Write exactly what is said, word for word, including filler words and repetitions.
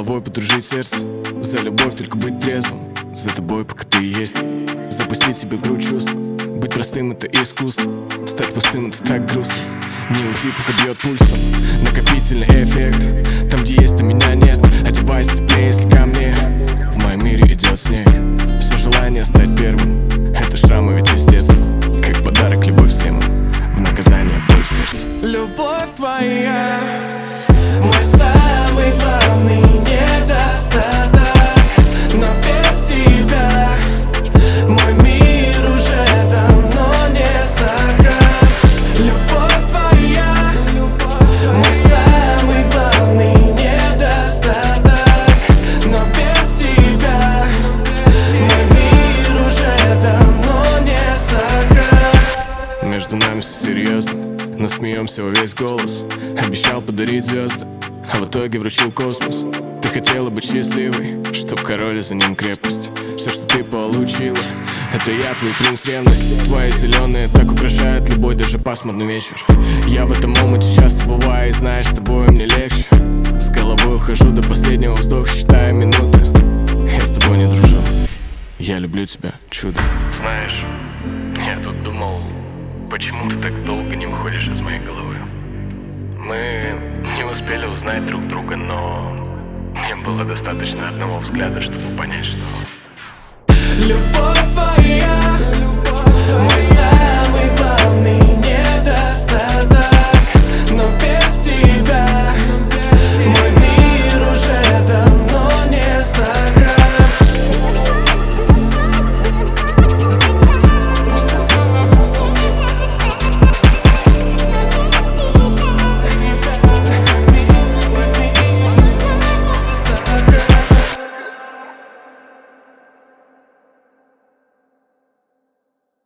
головой подружить сердце. За любовь только быть трезвым, за тобой пока ты есть. Запустить себе в грудь чувства, быть простым — это искусство. Стать пустым — это так грустно. Не уйти, пока бьет пульсом. Накопительный эффект. Там, где есть, а меня нет. Одевайся теплее, если ко мне. В моем мире идет снег. Все желание стать первым. Это шрамы ведь из детства. Как подарок любовь всем им. В наказание боль в сердце. Любовь твоя мой самый главный недостаток. Но без тебя мой мир уже давно не сахар. Любовь твоя мой самый главный недостаток. Но без тебя мой мир уже давно не сахар. Между нами все серьезно, но смеемся во весь голос. Обещал подарить звезды, а в итоге вручил космос. Ты хотела быть счастливой, чтоб король и за ним крепость. Все, что ты получила, это я, твой принц ревности. Твои зеленые так украшают любой, даже пасмурный вечер. Я в этом омуте часто бываю, и знаешь, с тобой мне легче. С головой ухожу до последнего вздоха, считаю минуты. Я с тобой не дружу, я люблю тебя, чудо. Знаешь, я тут думал, почему ты так долго не выходишь из моей головы. Мы не успели узнать друг друга, но мне было достаточно одного взгляда, чтобы понять, что Любовь твоя мой